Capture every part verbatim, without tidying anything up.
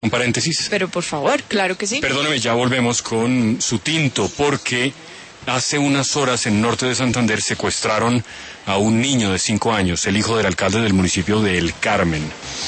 Un paréntesis. Pero por favor, claro que sí. Perdóneme, ya volvemos con su tinto, porque hace unas horas en norte de Santander secuestraron a un niño de cinco años, el hijo del alcalde del municipio de El Carmen.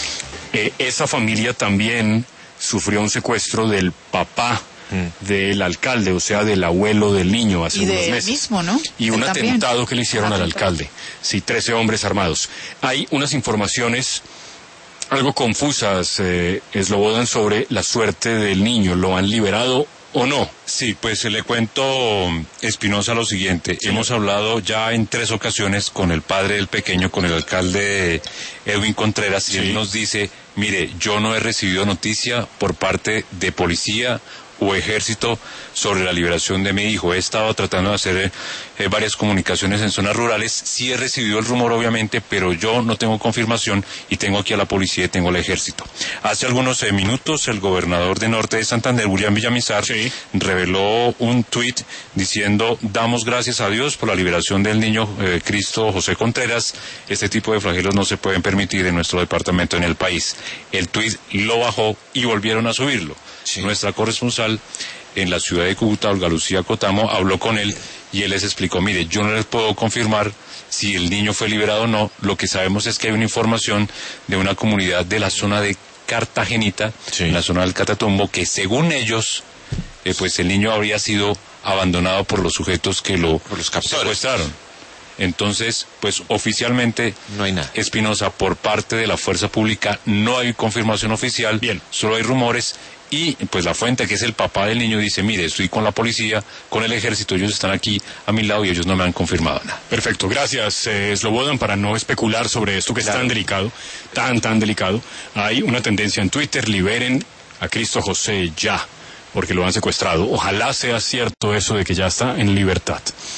Eh, esa familia también sufrió un secuestro del papá mm. del alcalde, o sea, del abuelo del niño hace y unos de meses. Mismo, ¿no? Y un él atentado también. que le hicieron al alcalde. Sí, trece hombres armados. Hay unas informaciones algo confusas, eh, Slobodan, sobre la suerte del niño. ¿Lo han liberado o no? Sí, pues le cuento, Espinosa, lo siguiente. Sí. Hemos hablado ya en tres ocasiones con el padre del pequeño, con el alcalde Edwin Contreras, sí. y él nos dice, mire, yo no he recibido noticia por parte de policía o ejército sobre la liberación de mi hijo. He estado tratando de hacer eh, varias comunicaciones en zonas rurales. Sí he recibido el rumor, obviamente, pero yo no tengo confirmación y tengo aquí a la policía y tengo al ejército. Hace algunos eh, minutos el gobernador de Norte de Santander, William Villamizar, sí. reveló un tuit diciendo, damos gracias a Dios por la liberación del niño eh, Cristo José Contreras. Este tipo de flagelos no se pueden permitir en nuestro departamento, en el país. El tuit lo bajó y volvieron a subirlo. Sí. Nuestra corresponsal en la ciudad de Cúcuta, Olga Lucía Cotamo, habló con él y él les explicó, mire, yo no les puedo confirmar si el niño fue liberado o no. Lo que sabemos es que hay una información de una comunidad de la zona de Cartagenita, sí. en la zona del Catatumbo, que según ellos, eh, pues el niño habría sido abandonado por los sujetos que lo por los captores. secuestraron. Entonces, pues oficialmente, no hay nada. Espinosa, por parte de la fuerza pública, no hay confirmación oficial, bien, solo hay rumores. Y pues la fuente, que es el papá del niño, dice, mire, estoy con la policía, con el ejército, ellos están aquí a mi lado y ellos no me han confirmado nada. Perfecto, gracias, eh, Slobodan. Para no especular sobre esto que claro. es tan delicado, tan, tan delicado, hay una tendencia en Twitter, liberen a Cristo José ya, porque lo han secuestrado. Ojalá sea cierto eso de que ya está en libertad.